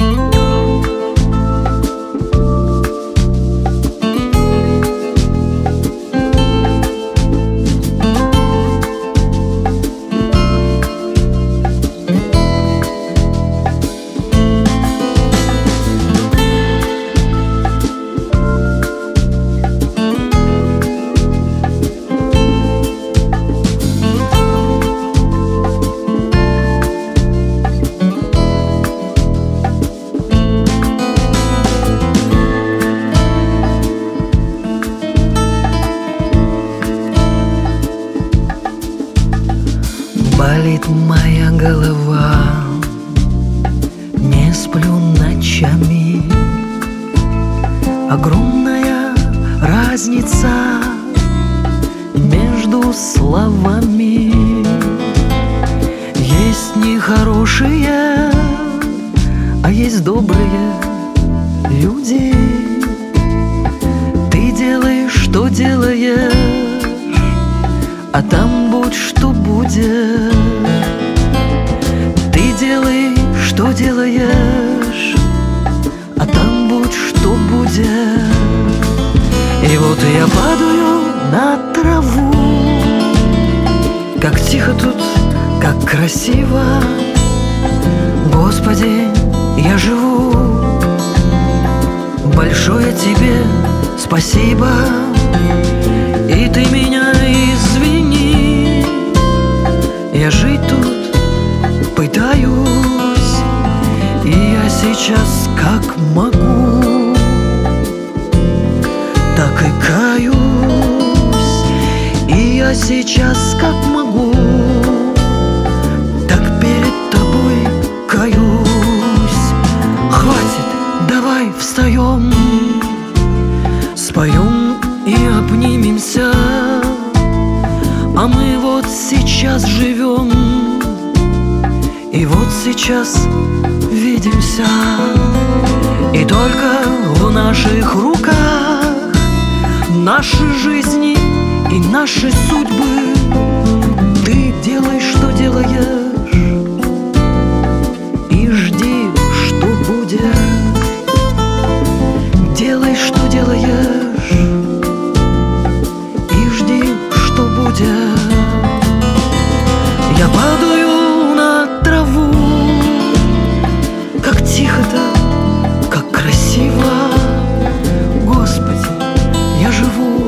Болит моя голова, не сплю ночами. Огромная разница между словами. Есть нехорошие, а есть добрые люди. Ты делаешь, что делаешь, а там будь что будет. Ты делай, что делаешь, а там будь что будет. И вот я падаю на траву. Как тихо тут, как красиво. Господи, я живу. Большое тебе спасибо. И ты меня извини. Я жить тут пытаюсь, и я сейчас как могу, так и каюсь. И я сейчас как могу, так перед тобой каюсь. Хватит, давай встаем, споем и обнимемся. А мы вот сейчас живем, и вот сейчас видимся. И только в наших руках наши жизни и наши судьбы. Ты делай, что делаешь, и жди, что будет. Делай, что делаешь, и жди, что будет. Я падаю на траву. Как тихо-то, как красиво. Господи, я живу.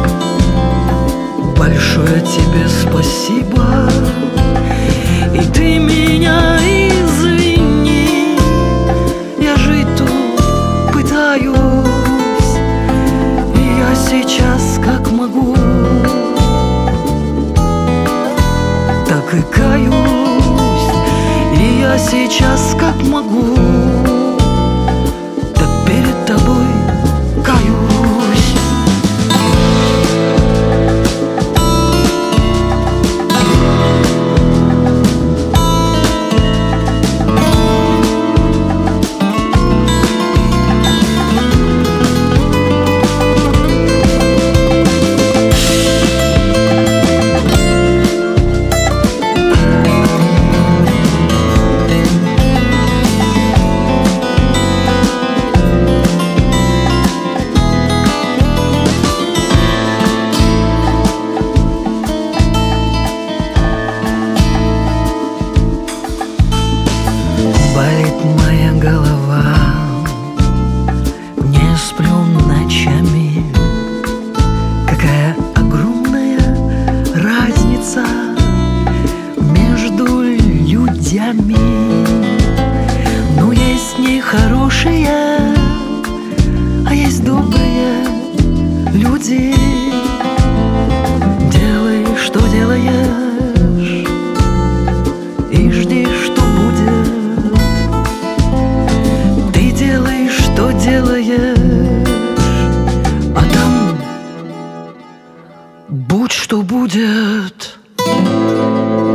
Большое тебе спасибо. И ты меня извини. Я жить тут пытаюсь, и я сейчас как могу, так и каюсь. И я сейчас как могу, так перед тобой каюсь. Болит моя голова, не сплю ночами. Какая огромная разница между людьми. Ну, есть нехорошие, а есть добрые люди. Делай, что делаешь, и жди, что будет. Что делаешь, а там будь что будет.